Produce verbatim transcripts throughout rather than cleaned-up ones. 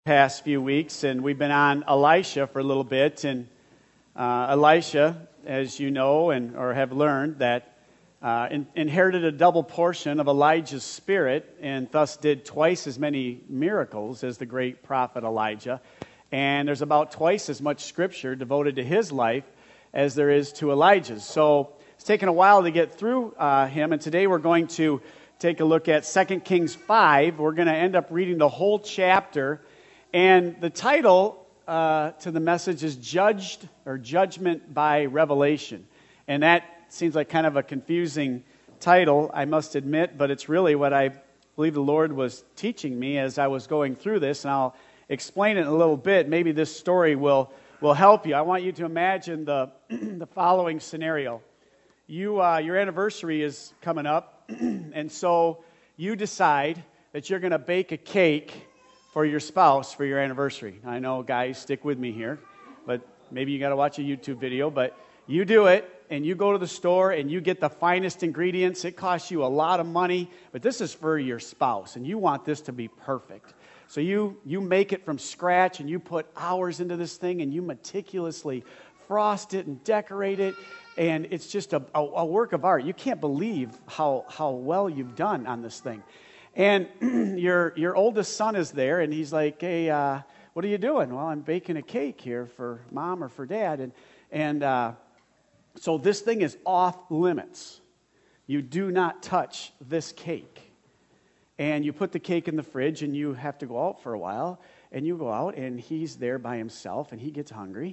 past few weeks, and we've been on Elisha for a little bit. And uh, Elisha, as you know and or have learned, that uh, in, inherited a double portion of Elijah's spirit, and thus did twice as many miracles as the great prophet Elijah. And there's about twice as much scripture devoted to his life as there is to Elijah's. So it's taken a while to get through uh, him, and today we're going to take a look at Second Kings five. We're going to end up reading the whole chapter, and the title uh, to the message is Judged or Judgment by Revelation. And that seems like kind of a confusing title, I must admit, but it's really what I believe the Lord was teaching me as I was going through this, and I'll explain it in a little bit. Maybe this story will, will help you. I want you to imagine the, the following scenario. You, uh, your anniversary is coming up, and so you decide that you're going to bake a cake for your spouse for your anniversary. I know, guys, stick with me here, but maybe you got to watch a YouTube video, but you do it, and you go to the store, and you get the finest ingredients. It costs you a lot of money, but this is for your spouse, and you want this to be perfect. So you, you make it from scratch, and you put hours into this thing, and you meticulously frost it and decorate it, and it's just a, a, a work of art. You can't believe how, how well you've done on this thing. And your your oldest son is there, and he's like, hey, uh, what are you doing? Well, I'm baking a cake here for mom or for dad. And, and uh, so this thing is off limits. You do not touch this cake. And you put the cake in the fridge, and you have to go out for a while. And you go out, and he's there by himself, and he gets hungry.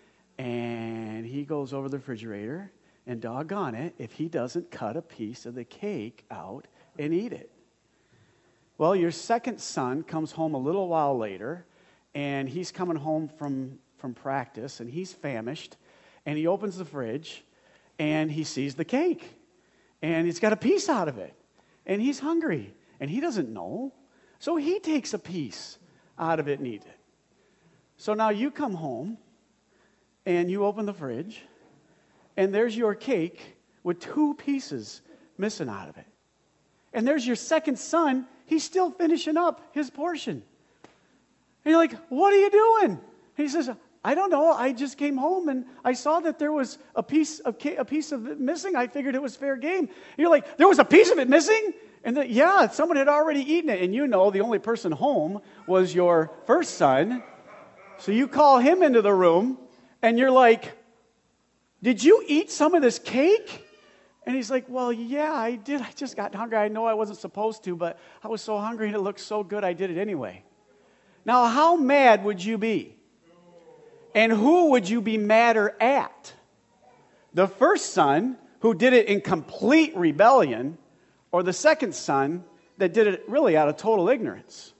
And he goes over the refrigerator, and doggone it, if he doesn't cut a piece of the cake out and eat it. Well, your second son comes home a little while later, and he's coming home from, from practice, and he's famished, and he opens the fridge, and he sees the cake, and he's got a piece out of it, and he's hungry, and he doesn't know, so he takes a piece out of it and eats it. So now you come home, and you open the fridge, and there's your cake with two pieces missing out of it. And there's your second son, he's still finishing up his portion. And you're like, what are you doing? And he says, I don't know, I just came home and I saw that there was a piece of ca- a piece of it missing. I figured it was fair game. And you're like, there was a piece of it missing? And the, yeah, someone had already eaten it. And you know the only person home was your first son. So you call him into the room, and you're like, did you eat some of this cake? And he's like, well, yeah, I did. I just got hungry. I know I wasn't supposed to, but I was so hungry and it looked so good, I did it anyway. Now, how mad would you be? And who would you be madder at? The first son, who did it in complete rebellion, or the second son that did it really out of total ignorance?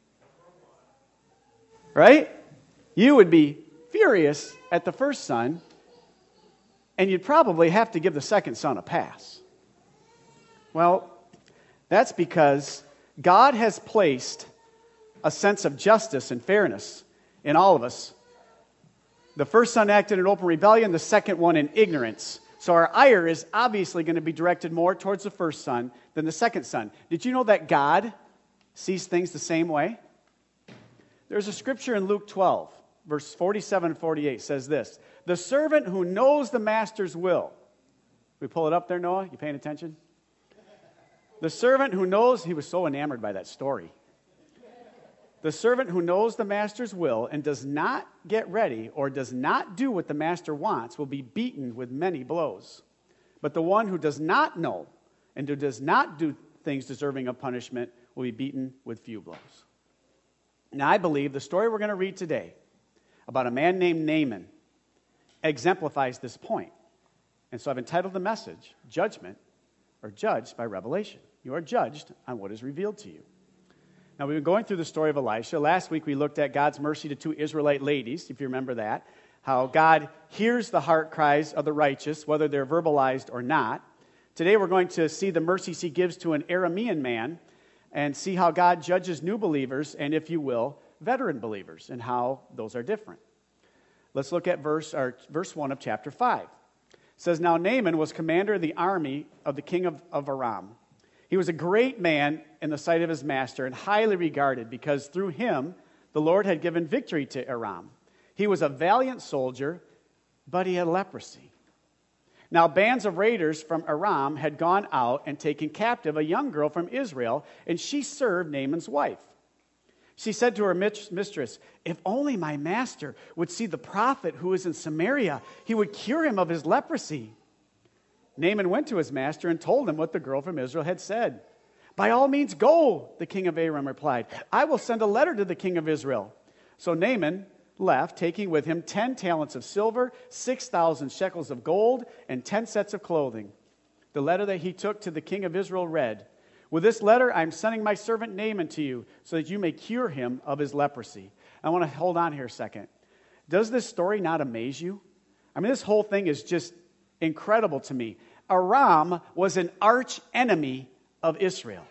Right? You would be furious at the first son, and you'd probably have to give the second son a pass. Well, that's because God has placed a sense of justice and fairness in all of us. The first son acted in open rebellion, the second one in ignorance. So our ire is obviously going to be directed more towards the first son than the second son. Did you know that God sees things the same way? There's a scripture in Luke twelve. Verse forty-seven and forty-eight says this: the servant who knows the master's will. We pull it up there, Noah? You paying attention? The servant who knows, he was so enamored by that story. The servant who knows the master's will and does not get ready or does not do what the master wants will be beaten with many blows. But the one who does not know and who does not do things deserving of punishment will be beaten with few blows. Now, I believe the story we're going to read today about a man named Naaman exemplifies this point. And so I've entitled the message, Judgment or Judged by Revelation. You are judged on what is revealed to you. Now, we've been going through the story of Elisha. Last week we looked at God's mercy to two Israelite ladies, if you remember that. How God hears the heart cries of the righteous, whether they're verbalized or not. Today we're going to see the mercies he gives to an Aramean man and see how God judges new believers and, if you will, veteran believers, and how those are different. Let's look at verse or verse one of chapter five. It says, now Naaman was commander of the army of the king of, of Aram. He was a great man in the sight of his master and highly regarded because through him the Lord had given victory to Aram. He was a valiant soldier, but he had leprosy. Now, bands of raiders from Aram had gone out and taken captive a young girl from Israel, and she served Naaman's wife. She said to her mistress, "If only my master would see the prophet who is in Samaria, he would cure him of his leprosy." Naaman went to his master and told him what the girl from Israel had said. "By all means, go," the king of Aram replied. "I will send a letter to the king of Israel." So Naaman left, taking with him ten talents of silver, six thousand shekels of gold, and ten sets of clothing. The letter that he took to the king of Israel read, "With this letter I am sending my servant Naaman to you, so that you may cure him of his leprosy." I want to hold on here a second. Does this story not amaze you? I mean, this whole thing is just incredible to me. Aram was an arch enemy of Israel.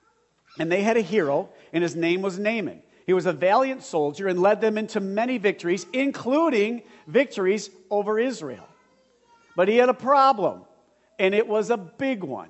And they had a hero, and his name was Naaman. He was a valiant soldier and led them into many victories, including victories over Israel. But he had a problem, and it was a big one.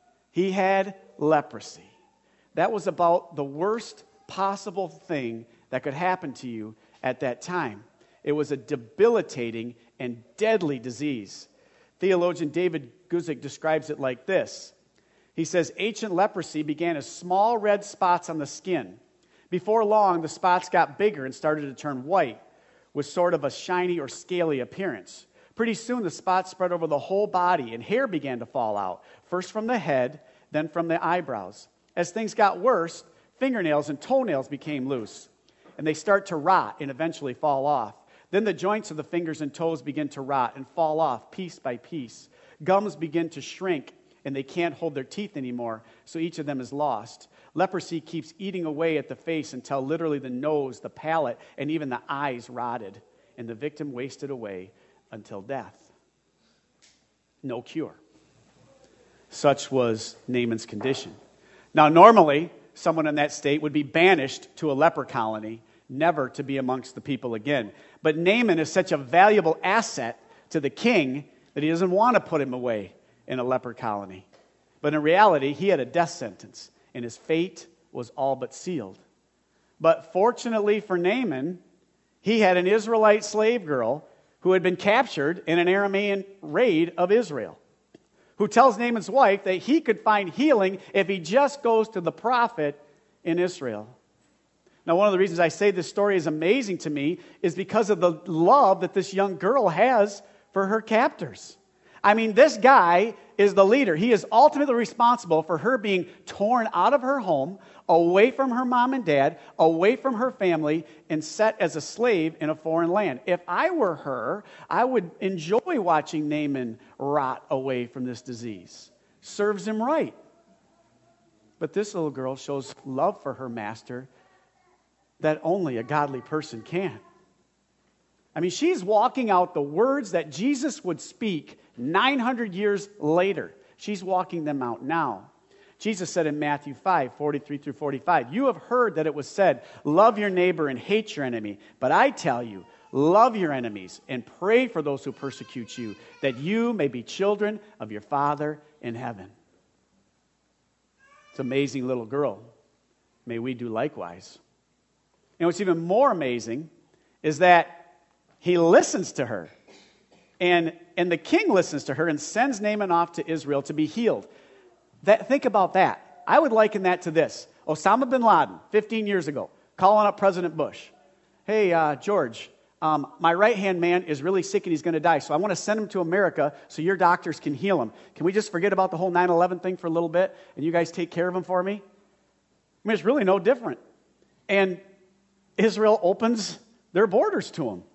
He had leprosy. That was about the worst possible thing that could happen to you at that time. It was a debilitating and deadly disease. Theologian David Guzik describes it like this. He says, ancient leprosy began as small red spots on the skin. Before long, the spots got bigger and started to turn white, with sort of a shiny or scaly appearance. Pretty soon, the spots spread over the whole body, and hair began to fall out, first from the head, then from the eyebrows. As things got worse, fingernails and toenails became loose, and they start to rot and eventually fall off. Then the joints of the fingers and toes begin to rot and fall off piece by piece. Gums begin to shrink, and they can't hold their teeth anymore, so each of them is lost. Leprosy keeps eating away at the face until literally the nose, the palate, and even the eyes rotted, and the victim wasted away until death. No cure. Such was Naaman's condition. Now, normally, someone in that state would be banished to a leper colony, never to be amongst the people again. But Naaman is such a valuable asset to the king that he doesn't want to put him away in a leper colony. But in reality, he had a death sentence, and his fate was all but sealed. But fortunately for Naaman, he had an Israelite slave girl who had been captured in an Aramean raid of Israel, who tells Naaman's wife that he could find healing if he just goes to the prophet in Israel. Now, one of the reasons I say this story is amazing to me is because of the love that this young girl has for her captors. I mean, this guy is the leader. He is ultimately responsible for her being torn out of her home, away from her mom and dad, away from her family, and set as a slave in a foreign land. If I were her, I would enjoy watching Naaman rot away from this disease. Serves him right. But this little girl shows love for her master that only a godly person can. I mean, she's walking out the words that Jesus would speak nine hundred years later. She's walking them out now. Jesus said in Matthew five, forty-three through forty-five, "You have heard that it was said, 'Love your neighbor and hate your enemy.' But I tell you, love your enemies and pray for those who persecute you, that you may be children of your Father in heaven." It's an amazing little girl. May we do likewise. And what's even more amazing is that he listens to her. And, and the king listens to her and sends Naaman off to Israel to be healed. That, think about that. I would liken that to this. Osama bin Laden, fifteen years ago, calling up President Bush. "Hey, uh, George, um, my right-hand man is really sick and he's going to die, so I want to send him to America so your doctors can heal him. Can we just forget about the whole nine eleven thing for a little bit and you guys take care of him for me?" I mean, it's really no different. And Israel opens their borders to him.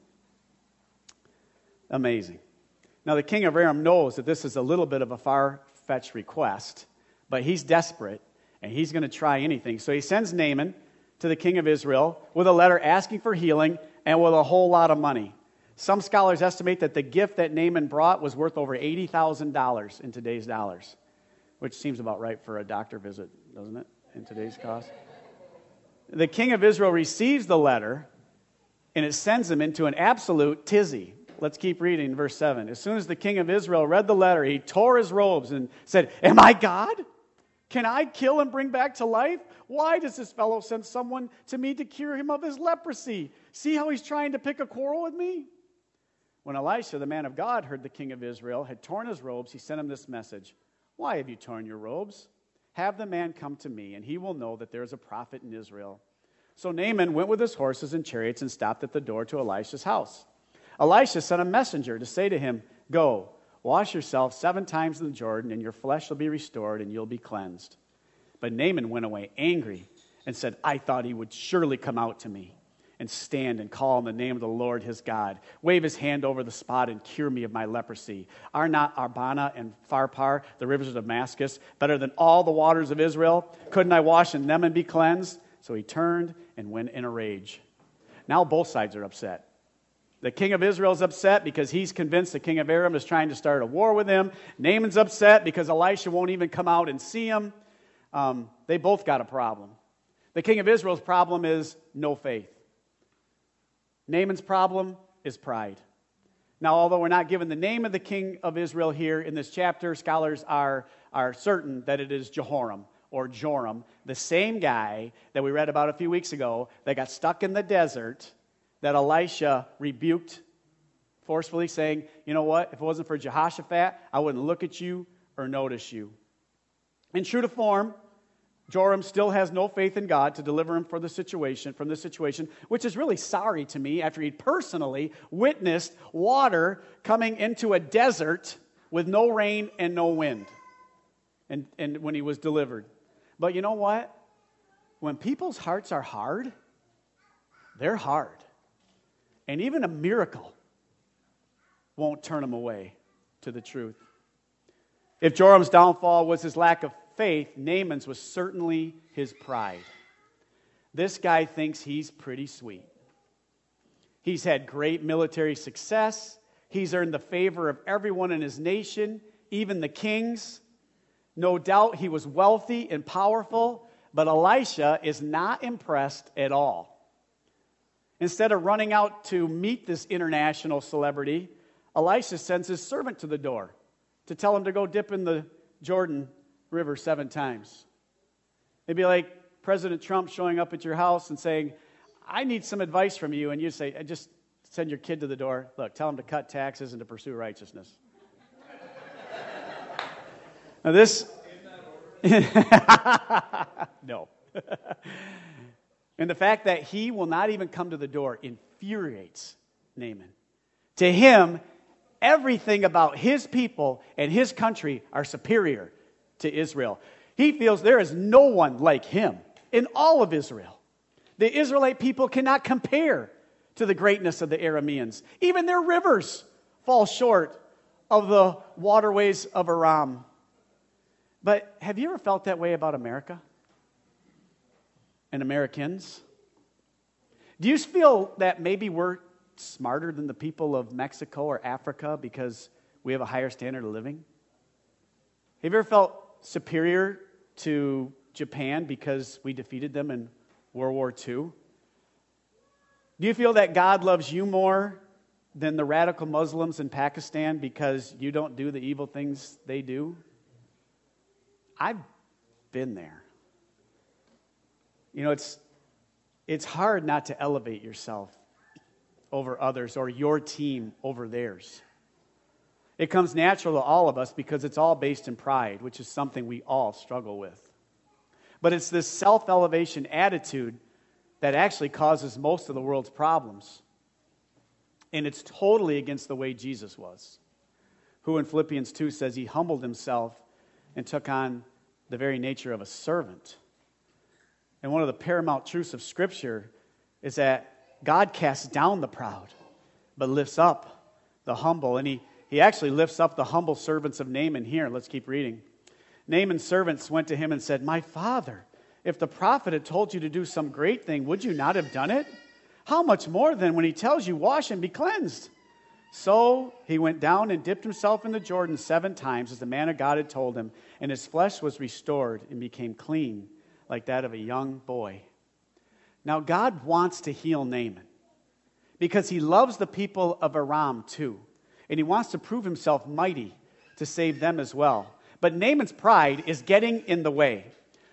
Amazing. Now, the king of Aram knows that this is a little bit of a far-fetched request, but he's desperate, and he's going to try anything. So he sends Naaman to the king of Israel with a letter asking for healing and with a whole lot of money. Some scholars estimate that the gift that Naaman brought was worth over eighty thousand dollars in today's dollars, which seems about right for a doctor visit, doesn't it, in today's cost? The king of Israel receives the letter, and it sends him into an absolute tizzy. Let's keep reading verse seven. "As soon as the king of Israel read the letter, he tore his robes and said, 'Am I God? Can I kill and bring back to life? Why does this fellow send someone to me to cure him of his leprosy? See how he's trying to pick a quarrel with me? When Elisha, the man of God, heard the king of Israel had torn his robes, he sent him this message. Why have you torn your robes? Have the man come to me, and he will know that there is a prophet in Israel. So Naaman went with his horses and chariots and stopped at the door to Elisha's house. Elisha sent a messenger to say to him, Go, wash yourself seven times in the Jordan, and your flesh will be restored, and you'll be cleansed. But Naaman went away angry and said, I thought he would surely come out to me and stand and call on the name of the Lord his God, wave his hand over the spot and cure me of my leprosy. Are not Abana and Pharpar, the rivers of Damascus, better than all the waters of Israel? Couldn't I wash in them and be cleansed? So he turned and went in a rage. Now both sides are upset. The king of Israel is upset because he's convinced the king of Aram is trying to start a war with him. Naaman's upset because Elisha won't even come out and see him. Um, they both got a problem. The king of Israel's problem is no faith. Naaman's problem is pride. Now, although we're not given the name of the king of Israel here in this chapter, scholars are, are certain that it is Jehoram or Joram, the same guy that we read about a few weeks ago that got stuck in the desert that Elisha rebuked forcefully, saying, you know what, if it wasn't for Jehoshaphat, I wouldn't look at you or notice you. And true to form, Joram still has no faith in God to deliver him for the situation, from the situation, which is really sorry to me after he'd personally witnessed water coming into a desert with no rain and no wind, and, and when he was delivered. But you know what? When people's hearts are hard, they're hard. And even a miracle won't turn them away to the truth. If Joram's downfall was his lack of faith, Naaman's was certainly his pride. This guy thinks he's pretty sweet. He's had great military success. He's earned the favor of everyone in his nation, even the kings. No doubt he was wealthy and powerful, but Elisha is not impressed at all. Instead of running out to meet this international celebrity, Elisha sends his servant to the door to tell him to go dip in the Jordan River seven times. It'd be like President Trump showing up at your house and saying, I need some advice from you. And you say, just send your kid to the door. Look, tell him to cut taxes and to pursue righteousness. Now this... no. And the fact that he will not even come to the door infuriates Naaman. To him, everything about his people and his country are superior to Israel. He feels there is no one like him in all of Israel. The Israelite people cannot compare to the greatness of the Arameans. Even their rivers fall short of the waterways of Aram. But have you ever felt that way about America and Americans? Do you feel that maybe we're smarter than the people of Mexico or Africa because we have a higher standard of living? Have you ever felt superior to Japan because we defeated them in World War Two? Do you feel that God loves you more than the radical Muslims in Pakistan because you don't do the evil things they do? I've been there. You know, it's it's hard not to elevate yourself over others or your team over theirs. It comes natural to all of us because it's all based in pride, which is something we all struggle with. But it's this self-elevation attitude that actually causes most of the world's problems. And it's totally against the way Jesus was, who in Philippians two says he humbled himself and took on the very nature of a servant. And one of the paramount truths of Scripture is that God casts down the proud, but lifts up the humble. And he, he actually lifts up the humble servants of Naaman here. Let's keep reading. Naaman's servants went to him and said, My father, if the prophet had told you to do some great thing, would you not have done it? How much more then when he tells you, wash and be cleansed? So he went down and dipped himself in the Jordan seven times, as the man of God had told him, and his flesh was restored and became clean, like that of a young boy. Now God wants to heal Naaman because he loves the people of Aram too, and he wants to prove himself mighty to save them as well. But Naaman's pride is getting in the way.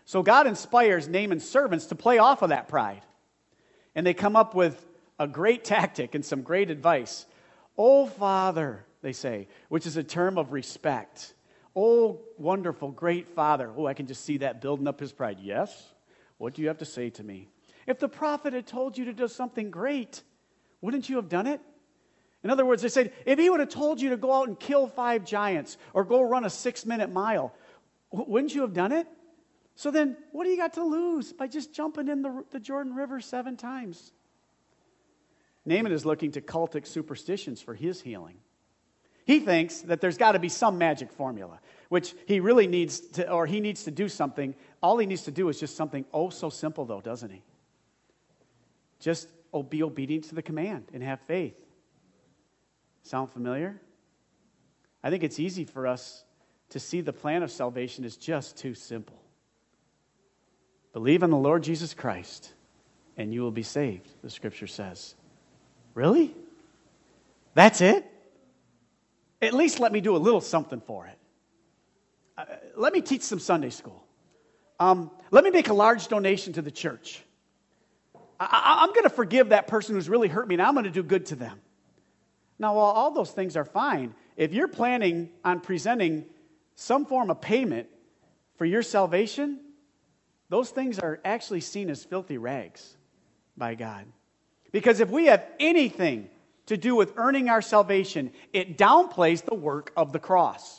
So God inspires Naaman's servants to play off of that pride. And they come up with a great tactic and some great advice. "Oh, Father," they say, which is a term of respect. "Oh, wonderful, great Father." Oh, I can just see that building up his pride. "Yes? What do you have to say to me? If the prophet had told you to do something great, wouldn't you have done it?" In other words, they said, if he would have told you to go out and kill five giants or go run a six-minute mile, wouldn't you have done it? So then, what do you got to lose by just jumping in the, the Jordan River seven times? Naaman is looking to cultic superstitions for his healing. He thinks that there's got to be some magic formula, which he really needs to, or he needs to do something. All he needs to do is just something oh so simple, though, doesn't he? Just be obedient to the command and have faith. Sound familiar? I think it's easy for us to see the plan of salvation is just too simple. Believe in the Lord Jesus Christ, and you will be saved, the Scripture says. Really? That's it? At least let me do a little something for it. Uh, let me teach some Sunday school. Um, let me make a large donation to the church. I, I, I'm going to forgive that person who's really hurt me, and I'm going to do good to them. Now, while all those things are fine, if you're planning on presenting some form of payment for your salvation, those things are actually seen as filthy rags by God. Because if we have anything to do with earning our salvation, it downplays the work of the cross.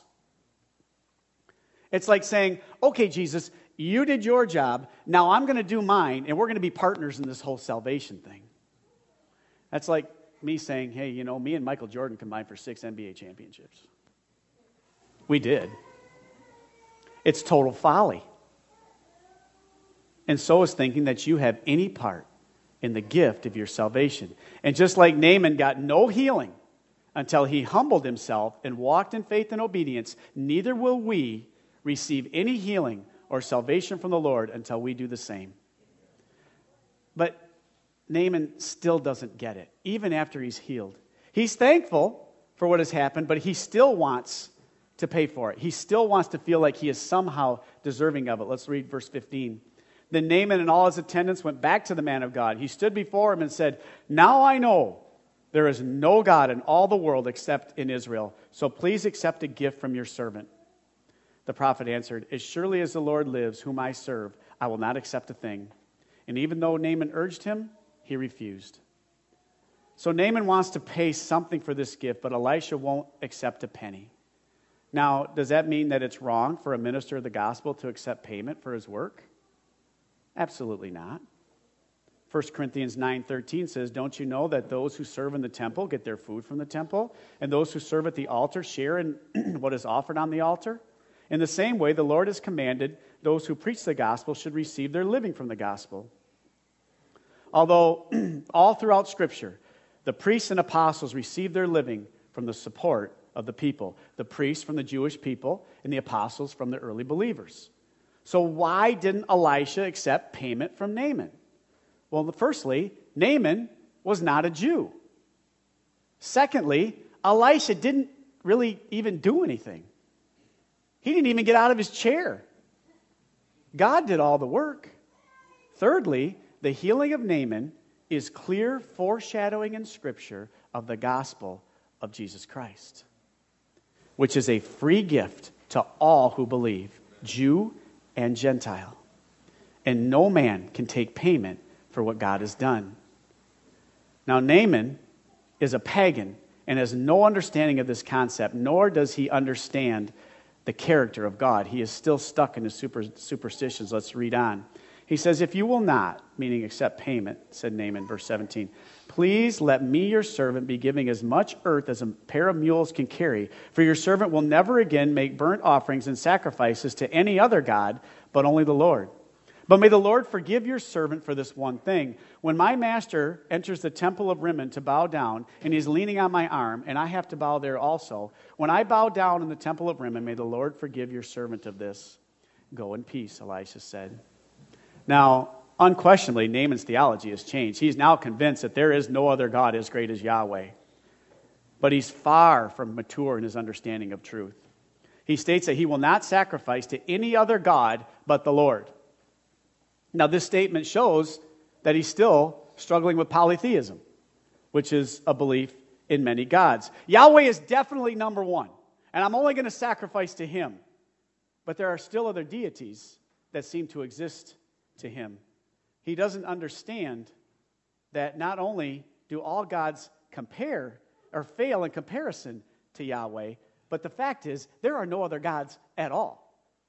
It's like saying, okay, Jesus, you did your job, now I'm going to do mine, and we're going to be partners in this whole salvation thing. That's like me saying, hey, you know, me and Michael Jordan combined for six N B A championships. We did. It's total folly. And so is thinking that you have any part in the gift of your salvation. And just like Naaman got no healing until he humbled himself and walked in faith and obedience, neither will we receive any healing or salvation from the Lord until we do the same. But Naaman still doesn't get it, even after he's healed. He's thankful for what has happened, but he still wants to pay for it. He still wants to feel like he is somehow deserving of it. Let's read verse fifteen. Then Naaman and all his attendants went back to the man of God. He stood before him and said, "Now I know there is no God in all the world except in Israel. So please accept a gift from your servant." The prophet answered, "As surely as the Lord lives, whom I serve, I will not accept a thing." And even though Naaman urged him, he refused. So Naaman wants to pay something for this gift, but Elisha won't accept a penny. Now, does that mean that it's wrong for a minister of the gospel to accept payment for his work? Absolutely not. First Corinthians nine thirteen says, "Don't you know that those who serve in the temple get their food from the temple, and those who serve at the altar share in what is offered on the altar? In the same way, the Lord has commanded those who preach the gospel should receive their living from the gospel." Although all throughout Scripture, the priests and apostles received their living from the support of the people. The priests from the Jewish people and the apostles from the early believers. So why didn't Elisha accept payment from Naaman? Well, firstly, Naaman was not a Jew. Secondly, Elisha didn't really even do anything. He didn't even get out of his chair. God did all the work. Thirdly, the healing of Naaman is clear foreshadowing in Scripture of the gospel of Jesus Christ, which is a free gift to all who believe, Jew and Gentile. And no man can take payment for what God has done. Now, Naaman is a pagan and has no understanding of this concept, nor does he understand the character of God. He is still stuck in his super, superstitions. Let's read on. He says, "If you will not," meaning accept payment, said Naaman, verse seventeen, "please let me, your servant, be giving as much earth as a pair of mules can carry, for your servant will never again make burnt offerings and sacrifices to any other god, but only the Lord. But may the Lord forgive your servant for this one thing. When my master enters the temple of Rimmon to bow down, and he's leaning on my arm, and I have to bow there also, when I bow down in the temple of Rimmon, may the Lord forgive your servant of this." "Go in peace," Elisha said. Now, unquestionably, Naaman's theology has changed. He's now convinced that there is no other God as great as Yahweh. But he's far from mature in his understanding of truth. He states that he will not sacrifice to any other God but the Lord. Now, this statement shows that he's still struggling with polytheism, which is a belief in many gods. Yahweh is definitely number one, and I'm only going to sacrifice to him. But there are still other deities that seem to exist to him. He doesn't understand that not only do all gods compare or fail in comparison to Yahweh, but the fact is there are no other gods at all.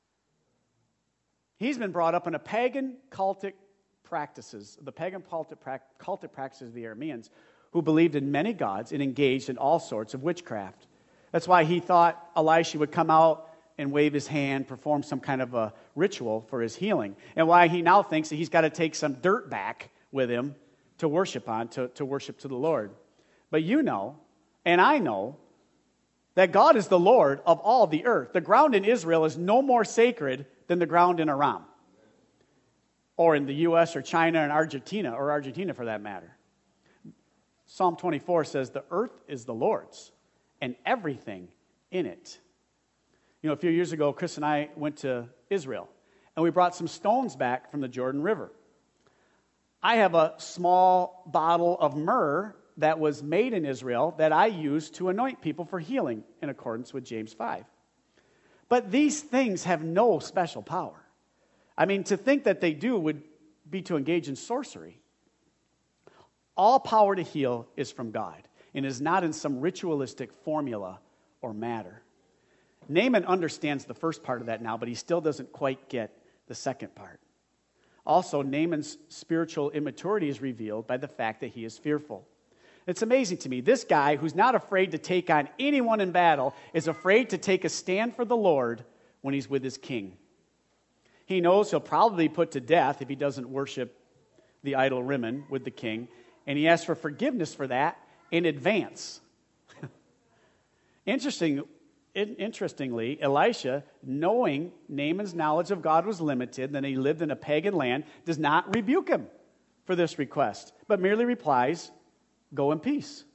He's been brought up in a pagan cultic practices, the pagan cultic, cultic practices of the Arameans, who believed in many gods and engaged in all sorts of witchcraft. That's why he thought Elisha would come out and wave his hand, perform some kind of a ritual for his healing. And why he now thinks that he's got to take some dirt back with him to worship on, to, to worship to the Lord. But you know, and I know, that God is the Lord of all the earth. The ground in Israel is no more sacred than the ground in Aram, or in the U S or China and Argentina, or Argentina for that matter. Psalm twenty-four says, the earth is the Lord's, and everything in it. You know, a few years ago, Chris and I went to Israel, and we brought some stones back from the Jordan River. I have a small bottle of myrrh that was made in Israel that I use to anoint people for healing in accordance with James five. But these things have no special power. I mean, to think that they do would be to engage in sorcery. All power to heal is from God and is not in some ritualistic formula or matter. Naaman understands the first part of that now, but he still doesn't quite get the second part. Also, Naaman's spiritual immaturity is revealed by the fact that he is fearful. It's amazing to me. This guy, who's not afraid to take on anyone in battle, is afraid to take a stand for the Lord when he's with his king. He knows he'll probably be put to death if he doesn't worship the idol Rimmon with the king, and he asks for forgiveness for that in advance. Interesting, interestingly, Elisha, knowing Naaman's knowledge of God was limited, and that he lived in a pagan land, does not rebuke him for this request, but merely replies, go in peace.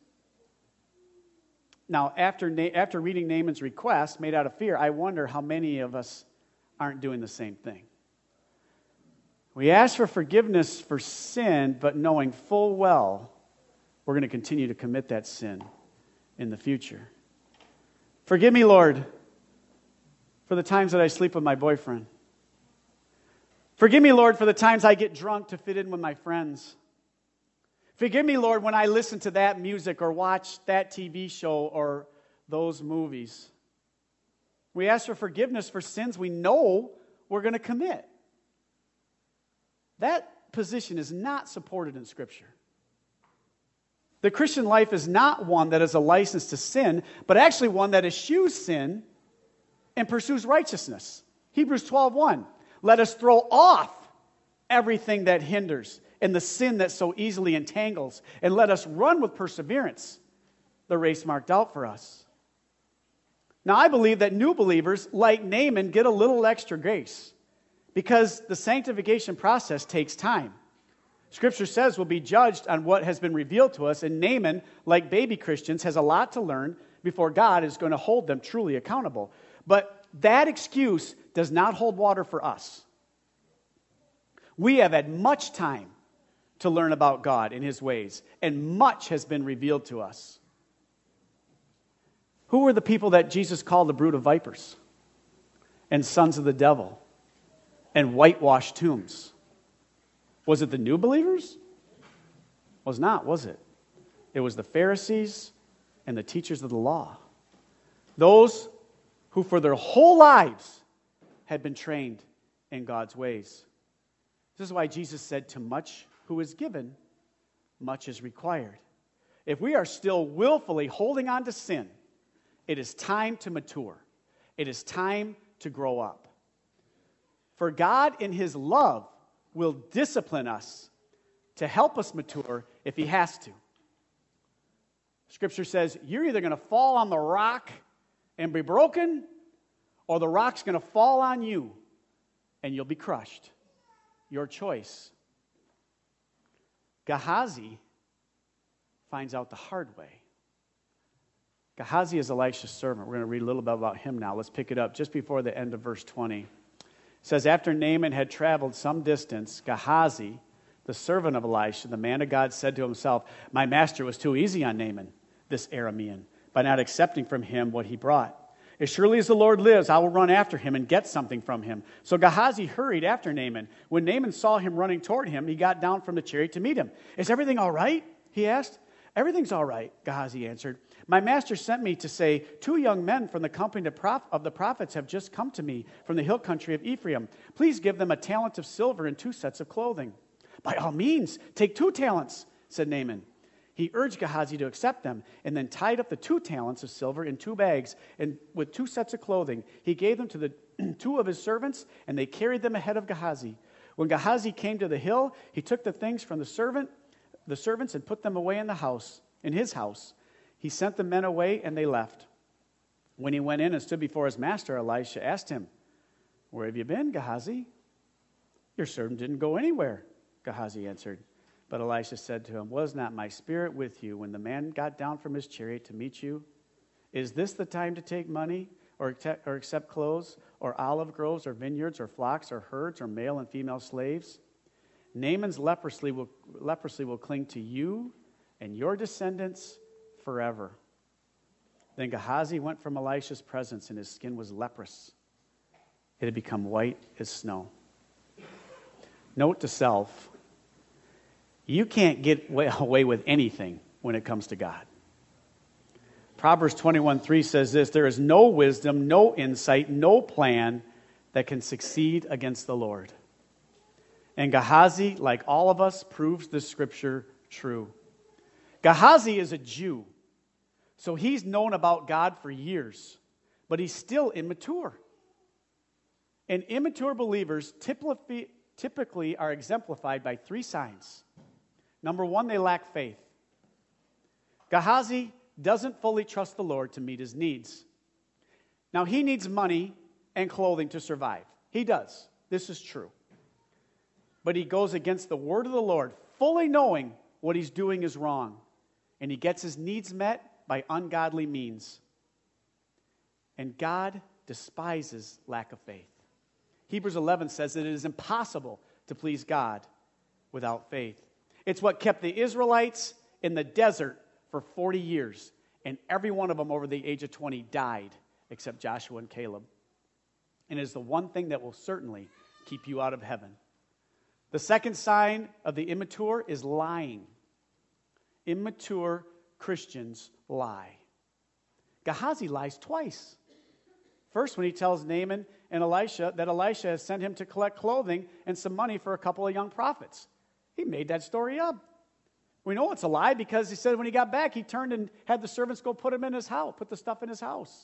Now, after, after reading Naaman's request made out of fear, I wonder how many of us aren't doing the same thing. We ask for forgiveness for sin, but knowing full well we're going to continue to commit that sin in the future. Forgive me, Lord, for the times that I sleep with my boyfriend. Forgive me, Lord, for the times I get drunk to fit in with my friends. Forgive me, Lord, when I listen to that music or watch that T V show or those movies. We ask for forgiveness for sins we know we're going to commit. That position is not supported in Scripture. The Christian life is not one that is a license to sin, but actually one that eschews sin and pursues righteousness. Hebrews twelve one. Let us throw off everything that hinders and the sin that so easily entangles, and let us run with perseverance the race marked out for us. Now, I believe that new believers, like Naaman, get a little extra grace because the sanctification process takes time. Scripture says we'll be judged on what has been revealed to us, and Naaman, like baby Christians, has a lot to learn before God is going to hold them truly accountable. But that excuse does not hold water for us. We have had much time to learn about God and His ways, and much has been revealed to us. Who were the people that Jesus called a brood of vipers and sons of the devil and whitewashed tombs? Was it the new believers? Was not, was it? It was the Pharisees and the teachers of the law. Those who for their whole lives had been trained in God's ways. This is why Jesus said, to much who is given, much is required. If we are still willfully holding on to sin, it is time to mature. It is time to grow up. For God in His love will discipline us to help us mature if He has to. Scripture says you're either going to fall on the rock and be broken, or the rock's going to fall on you and you'll be crushed. Your choice. Gehazi finds out the hard way. Gehazi is Elisha's servant. We're going to read a little bit about him now. Let's pick it up just before the end of verse twenty. says, after Naaman had traveled some distance, Gehazi, the servant of Elisha, the man of God, said to himself, my master was too easy on Naaman, this Aramean, by not accepting from him what he brought. As surely as the Lord lives, I will run after him and get something from him. So Gehazi hurried after Naaman. When Naaman saw him running toward him, he got down from the chariot to meet him. Is everything all right? He asked. Everything's all right, Gehazi answered. My master sent me to say, two young men from the company of the prophets have just come to me from the hill country of Ephraim. Please give them a talent of silver and two sets of clothing. By all means, take two talents, said Naaman. He urged Gehazi to accept them, and then tied up the two talents of silver in two bags, and with two sets of clothing. He gave them to the two of his servants, and they carried them ahead of Gehazi. When Gehazi came to the hill, he took the things from the servant, the servants, and put them away in the house, in his house. He sent the men away, and they left. When he went in and stood before his master, Elisha asked him, where have you been, Gehazi? Your servant didn't go anywhere, Gehazi answered. But Elisha said to him, was not my spirit with you when the man got down from his chariot to meet you? Is this the time to take money or, or accept clothes or olive groves or vineyards or flocks or herds or male and female slaves? Naaman's leprosy will, leprosy will cling to you and your descendants forever. Then Gehazi went from Elisha's presence, and his skin was leprous. It had become white as snow. Note to self, you can't get away with anything when it comes to God. Proverbs twenty-one three says this, there is no wisdom, no insight, no plan that can succeed against the Lord. And Gehazi, like all of us, proves this scripture true. Gehazi is a Jew, so he's known about God for years, but he's still immature. And immature believers typically, typically are exemplified by three signs. Number one, they lack faith. Gehazi doesn't fully trust the Lord to meet his needs. Now, he needs money and clothing to survive. He does. This is true. But he goes against the word of the Lord, fully knowing what he's doing is wrong. And he gets his needs met by ungodly means. And God despises lack of faith. Hebrews eleven says that it is impossible to please God without faith. It's what kept the Israelites in the desert for forty years. And every one of them over the age of twenty died, except Joshua and Caleb. And it is the one thing that will certainly keep you out of heaven. The second sign of the immature is lying. Immature Christians lie. Gehazi lies twice. First, when he tells Naaman and Elisha that Elisha has sent him to collect clothing and some money for a couple of young prophets. He made that story up. We know it's a lie because he said when he got back, he turned and had the servants go put him in his house, put the stuff in his house.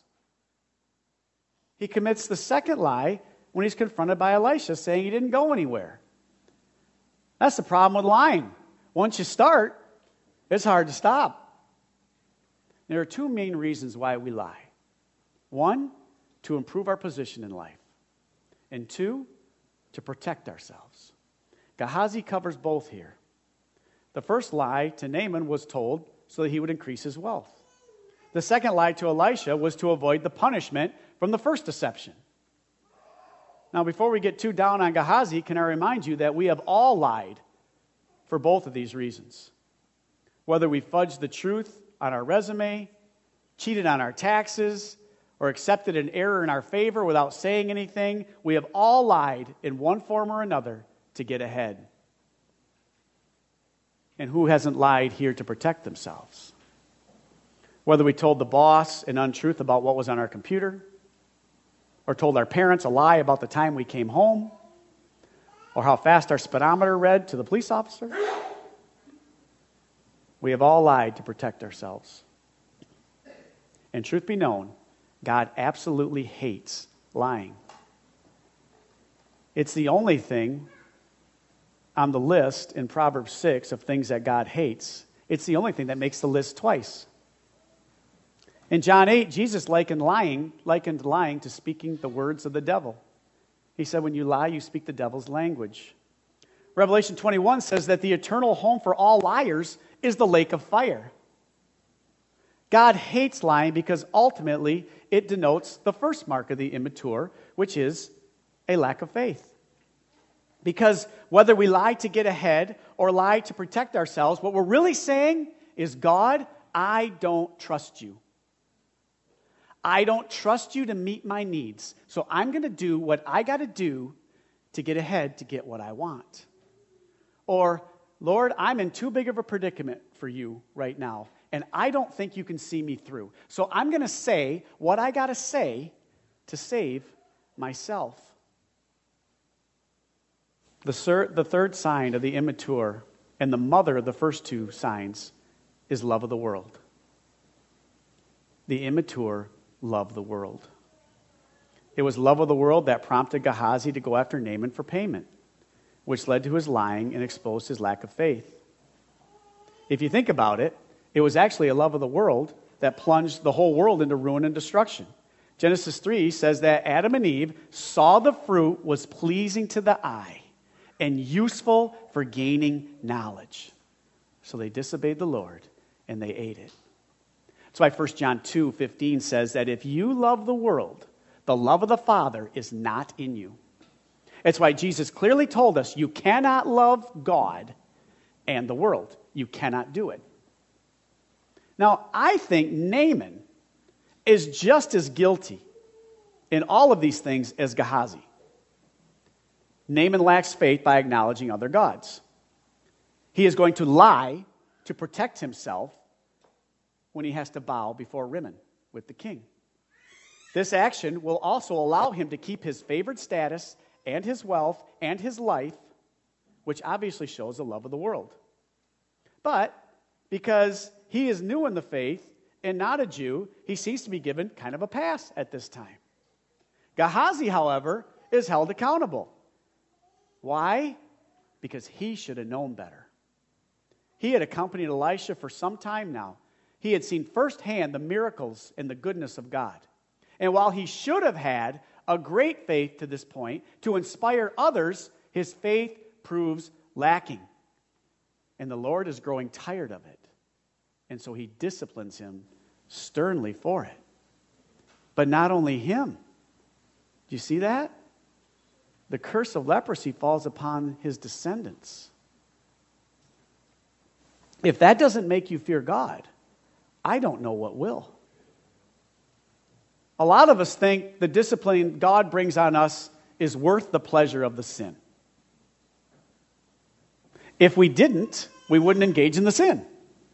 He commits the second lie when he's confronted by Elisha saying he didn't go anywhere. That's the problem with lying. Once you start, it's hard to stop. There are two main reasons why we lie. One, to improve our position in life. And two, to protect ourselves. Gehazi covers both here. The first lie to Naaman was told so that he would increase his wealth. The second lie to Elisha was to avoid the punishment from the first deception. Now, before we get too down on Gehazi, can I remind you that we have all lied for both of these reasons. Whether we fudged the truth on our resume, cheated on our taxes, or accepted an error in our favor without saying anything, we have all lied in one form or another to get ahead. And who hasn't lied here to protect themselves? Whether we told the boss an untruth about what was on our computer, or told our parents a lie about the time we came home, or how fast our speedometer read to the police officer. We have all lied to protect ourselves. And truth be known, God absolutely hates lying. It's the only thing on the list in Proverbs six of things that God hates. It's the only thing that makes the list twice. In John eight, Jesus likened lying, likened lying to speaking the words of the devil. He said, when you lie, you speak the devil's language. Revelation twenty-one says that the eternal home for all liars is the lake of fire. God hates lying because ultimately it denotes the first mark of the immature, which is a lack of faith. Because whether we lie to get ahead or lie to protect ourselves, what we're really saying is, God, I don't trust you. I don't trust you to meet my needs. So I'm going to do what I got to do to get ahead to get what I want. Or, Lord, I'm in too big of a predicament for you right now, and I don't think you can see me through. So I'm going to say what I got to say to save myself. The, thir- the third sign of the immature, and the mother of the first two signs, is love of the world. The immature love the world. It was love of the world that prompted Gehazi to go after Naaman for payment, which led to his lying and exposed his lack of faith. If you think about it, it was actually a love of the world that plunged the whole world into ruin and destruction. Genesis three says that Adam and Eve saw the fruit was pleasing to the eye and useful for gaining knowledge. So they disobeyed the Lord and they ate it. That's why First John two fifteen says that if you love the world, the love of the Father is not in you. It's why Jesus clearly told us you cannot love God and the world. You cannot do it. Now, I think Naaman is just as guilty in all of these things as Gehazi. Naaman lacks faith by acknowledging other gods. He is going to lie to protect himself when he has to bow before Rimmon with the king. This action will also allow him to keep his favored status and his wealth and his life, which obviously shows the love of the world. But because he is new in the faith and not a Jew, he seems to be given kind of a pass at this time. Gehazi, however, is held accountable. Why? Because he should have known better. He had accompanied Elisha for some time now. He had seen firsthand the miracles and the goodness of God. And while he should have had a great faith to this point to inspire others, his faith proves lacking. And the Lord is growing tired of it. And so he disciplines him sternly for it. But not only him. Do you see that? The curse of leprosy falls upon his descendants. If that doesn't make you fear God, I don't know what will. A lot of us think the discipline God brings on us is worth the pleasure of the sin. If we didn't, we wouldn't engage in the sin.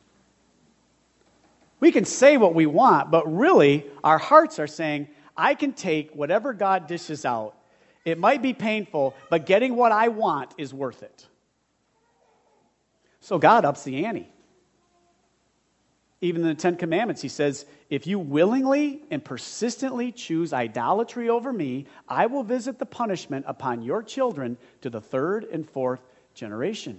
We can say what we want, but really our hearts are saying, I can take whatever God dishes out. It might be painful, but getting what I want is worth it. So God ups the ante. Even in the Ten Commandments, he says, if you willingly and persistently choose idolatry over me, I will visit the punishment upon your children to the third and fourth generation.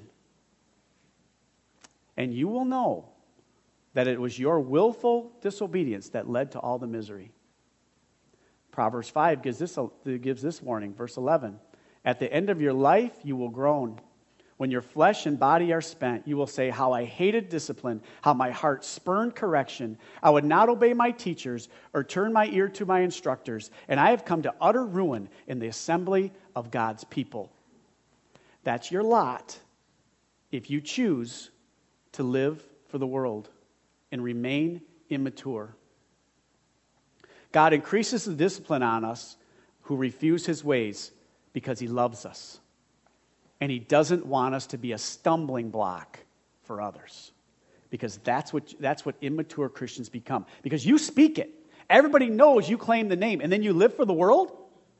And you will know that it was your willful disobedience that led to all the misery. Proverbs five gives this, gives this warning, verse eleven. At the end of your life, you will groan. When your flesh and body are spent, you will say, how I hated discipline, how my heart spurned correction. I would not obey my teachers or turn my ear to my instructors, and I have come to utter ruin in the assembly of God's people. That's your lot if you choose to live for the world and remain immature. God increases the discipline on us who refuse his ways because he loves us. And he doesn't want us to be a stumbling block for others. Because that's what, that's what immature Christians become. Because you speak it. Everybody knows you claim the name. And then you live for the world?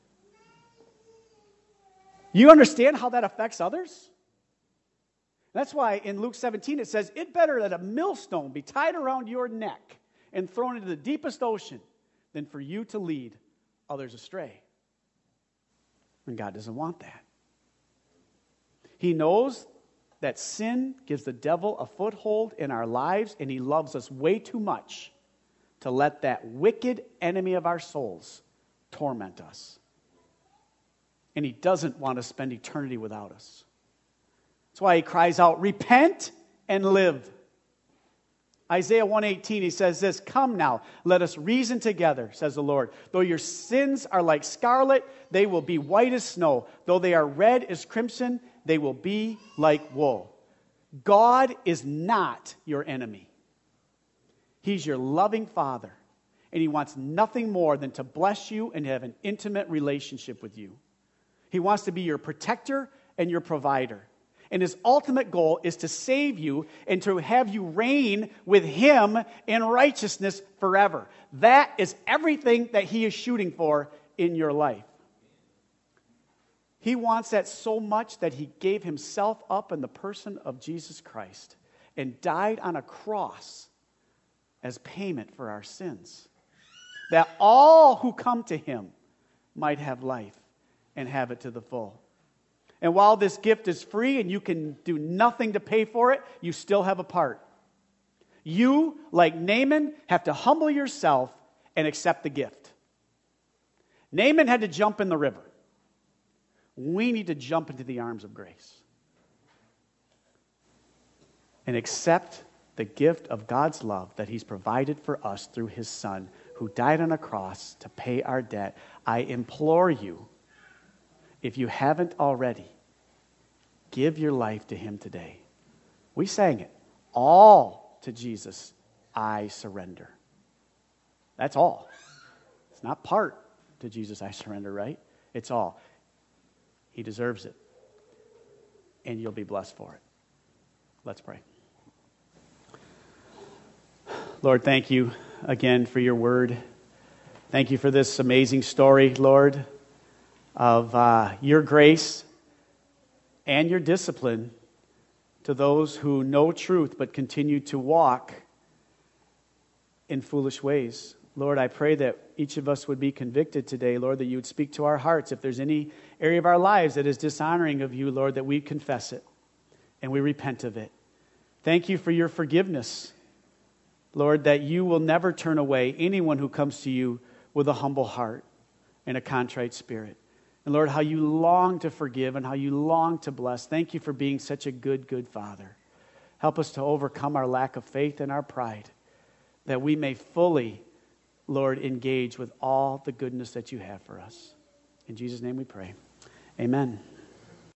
You understand how that affects others? That's why in Luke seventeen it says, it better that a millstone be tied around your neck and thrown into the deepest ocean than for you to lead others astray. And God doesn't want that. He knows that sin gives the devil a foothold in our lives, and he loves us way too much to let that wicked enemy of our souls torment us. And he doesn't want to spend eternity without us. That's why he cries out, repent and live. Isaiah one eighteen, he says this, "Come now, let us reason together, says the Lord. Though your sins are like scarlet, they will be white as snow. Though they are red as crimson, they will be like wool." God is not your enemy. He's your loving Father, and He wants nothing more than to bless you and have an intimate relationship with you. He wants to be your protector and your provider. And His ultimate goal is to save you and to have you reign with Him in righteousness forever. That is everything that He is shooting for in your life. He wants that so much that He gave Himself up in the person of Jesus Christ and died on a cross as payment for our sins, that all who come to Him might have life and have it to the full. And while this gift is free and you can do nothing to pay for it, you still have a part. You, like Naaman, have to humble yourself and accept the gift. Naaman had to jump in the river. We need to jump into the arms of grace and accept the gift of God's love that He's provided for us through His Son, who died on a cross to pay our debt. I implore you, if you haven't already, give your life to Him today. We sang it. All to Jesus I surrender. That's all. It's not part to Jesus I surrender, right? It's all. He deserves it. And you'll be blessed for it. Let's pray. Lord, thank you again for your word. Thank you for this amazing story, Lord, of uh, your grace and your discipline to those who know truth but continue to walk in foolish ways. Lord, I pray that each of us would be convicted today, Lord, that you would speak to our hearts. If there's any area of our lives that is dishonoring of you, Lord, that we confess it and we repent of it. Thank you for your forgiveness, Lord, that you will never turn away anyone who comes to you with a humble heart and a contrite spirit. And Lord, how you long to forgive and how you long to bless. Thank you for being such a good, good Father. Help us to overcome our lack of faith and our pride, that we may fully, Lord, engage with all the goodness that you have for us. In Jesus' name we pray. Amen.